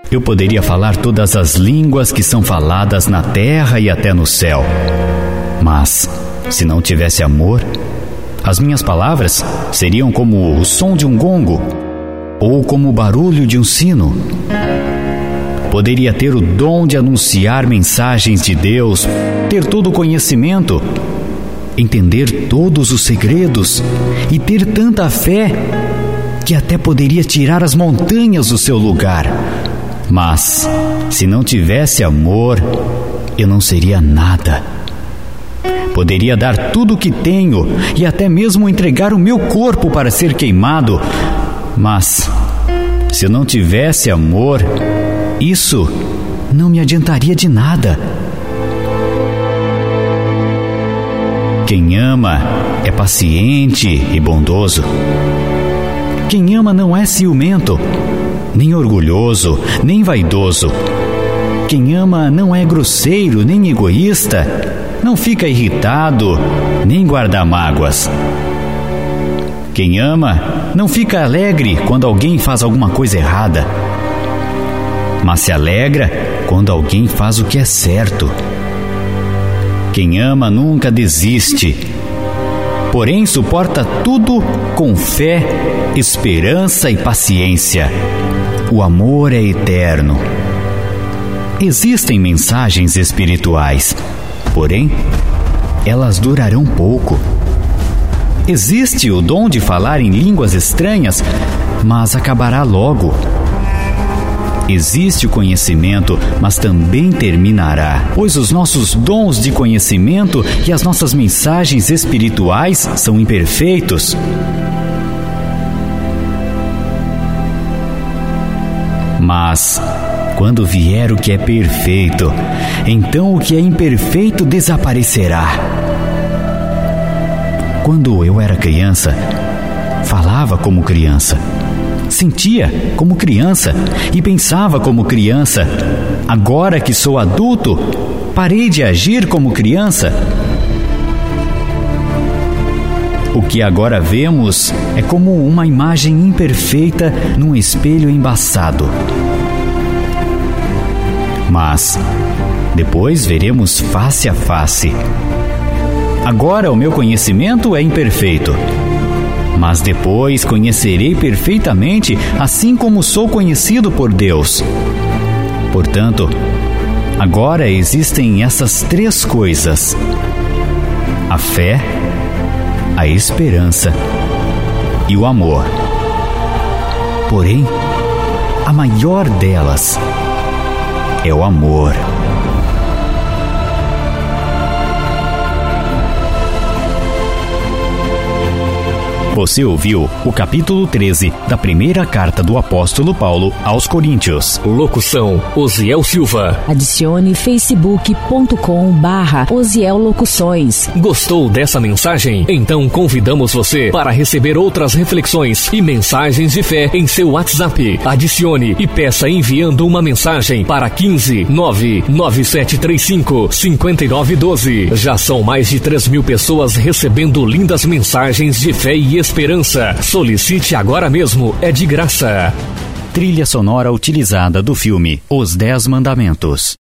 Eu poderia falar todas as línguas que são faladas na terra e até no céu. Mas, se não tivesse amor, as minhas palavras seriam como o som de um gongo ou como o barulho de um sino. Poderia ter o dom de anunciar mensagens de Deus, ter todo o conhecimento, entender todos os segredos e ter tanta fé que até poderia tirar as montanhas do seu lugar. Mas, se não tivesse amor, eu não seria nada. Poderia dar tudo o que tenho e até mesmo entregar o meu corpo para ser queimado. Mas, se eu não tivesse amor, isso não me adiantaria de nada. Quem ama é paciente e bondoso. Quem ama não é ciumento, nem orgulhoso, nem vaidoso. Quem ama não é grosseiro, nem egoísta, não fica irritado, nem guarda mágoas. Quem ama não fica alegre quando alguém faz alguma coisa errada, mas se alegra quando alguém faz o que é certo. Quem ama nunca desiste, porém suporta tudo com fé, esperança e paciência. O amor é eterno. Existem mensagens espirituais, porém, elas durarão pouco. Existe o dom de falar em línguas estranhas, mas acabará logo. Existe o conhecimento, mas também terminará, pois os nossos dons de conhecimento e as nossas mensagens espirituais são imperfeitos. Mas, quando vier o que é perfeito, então o que é imperfeito desaparecerá. Quando eu era criança, falava como criança, sentia como criança e pensava como criança. Agora que sou adulto, parei de agir como criança. O que agora vemos é como uma imagem imperfeita num espelho embaçado. Mas depois veremos face a face. Agora o meu conhecimento é imperfeito, mas depois conhecerei perfeitamente, assim como sou conhecido por Deus. Portanto, agora existem essas três coisas: a fé, a esperança e o amor. Porém, a maior delas é o amor. Você ouviu o capítulo 13 da primeira carta do apóstolo Paulo aos Coríntios. Locução: Osiel Silva. Adicione facebook.com/Osiel Locuções. Gostou dessa mensagem? Então convidamos você para receber outras reflexões e mensagens de fé em seu WhatsApp. Adicione e peça enviando uma mensagem para 15 99735 5912. Já são mais de 3.000 pessoas recebendo lindas mensagens de fé e esperança. Solicite agora mesmo, é de graça. Trilha sonora utilizada do filme Os 10 Mandamentos.